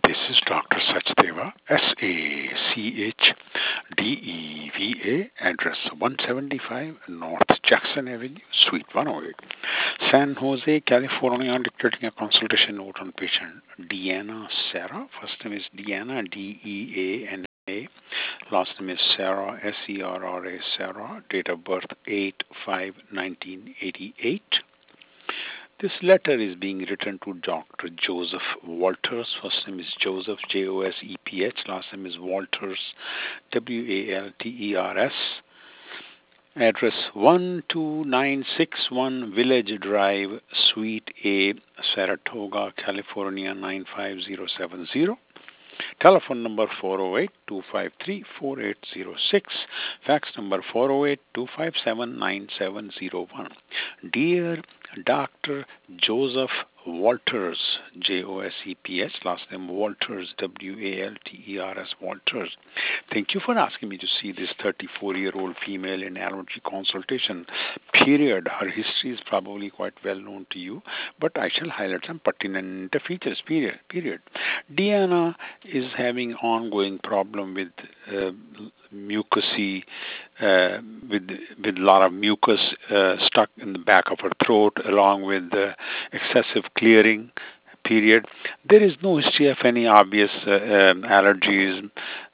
This is Dr. Sachdeva, SACHDEVA, address 175 North Jackson Avenue, Suite 108, San Jose, California, dictating a consultation note on patient Deanna Sarah. First name is Deanna, Deana. Last name is Sarah, Serra, Sarah. Date of birth 8/5/1988. This letter is being written to Dr. Joseph Walters. First name is Joseph, Joseph. Last name is Walters, Walters. Address 12961 Village Drive, Suite A, Saratoga, California 95070. Telephone number 408-253-4806. Fax number 408-257-9701. Dear Dr. Joseph Walters, Joseph, last name Walters, Walters, Walters. Thank you for asking me to see this 34-year-old female in allergy consultation. Period. Her history is probably quite well known to you, but I shall highlight some pertinent features. Period. Deanna is having ongoing problem with mucousy, with a lot of mucus stuck in the back of her throat, along with excessive clearing. Period. There is no history of any obvious allergies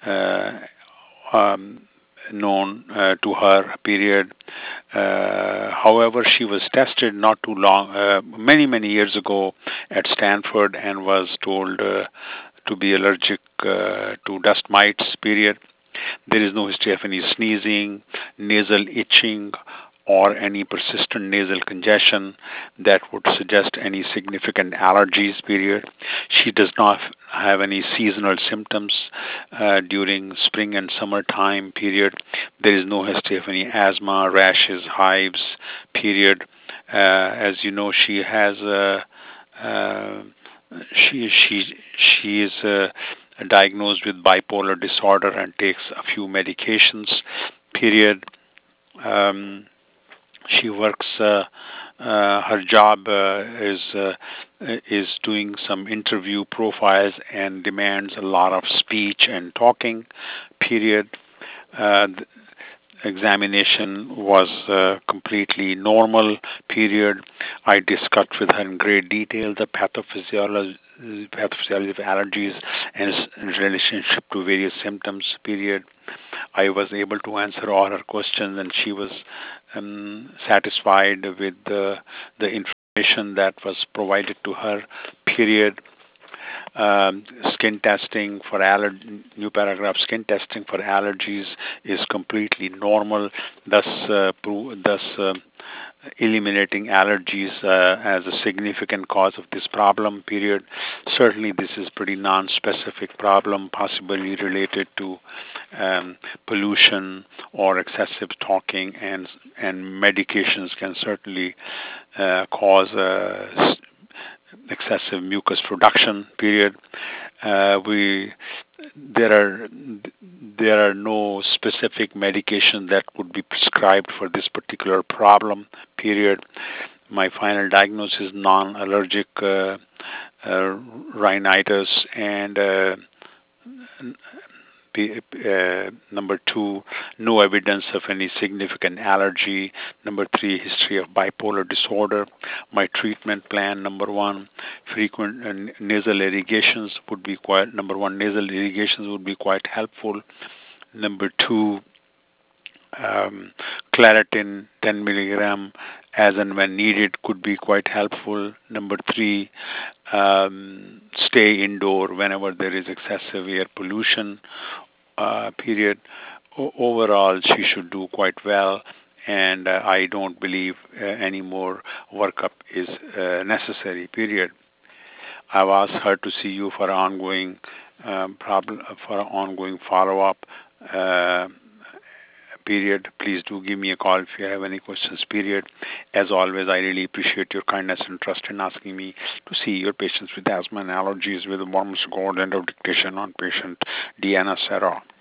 um, known to her. Period. However, she was tested not too long, many years ago at Stanford, and was told to be allergic to dust mites. Period. There is no history of any sneezing, nasal itching, or any persistent nasal congestion that would suggest any significant allergies. Period. She does not have any seasonal symptoms during spring and summer time. Period. There is no history of any asthma, rashes, hives. Period. As you know, she has uh, she is diagnosed with bipolar disorder and takes a few medications. Period. Um, she works. Her job is doing some interview profiles and demands a lot of speech and talking. Period. The examination was completely normal. Period. I discussed with her in great detail the pathophysiology of allergies and its relationship to various symptoms. Period. I was able to answer all her questions, and she was satisfied with the information that was provided to her. Period. Skin testing for new paragraph. Skin testing for allergies is completely normal. Thus eliminating allergies as a significant cause of this problem. Period. Certainly, this is pretty non-specific problem, possibly related to pollution or excessive talking, and medications can certainly cause excessive mucus production. Period. We there are no specific medication that would be prescribed for this particular problem. Period. My final diagnosis is non-allergic rhinitis, and number two, no evidence of any significant allergy. Number three, history of bipolar disorder. My treatment plan: number one, frequent nasal irrigations would be quite. Number one, nasal irrigations would be quite helpful. Number two, Claritin 10 milligram as and when needed could be quite helpful. Number three, stay indoor whenever there is excessive air pollution. Period. Overall, she should do quite well, and I don't believe any more workup is necessary. Period. I've asked her to see you for ongoing ongoing follow-up. Uh, Period. Please do give me a call if you have any questions. Period. As always, I really appreciate your kindness and trust in asking me to see your patients with asthma and allergies with a warm regard and of dictation on patient Deanna Sarah.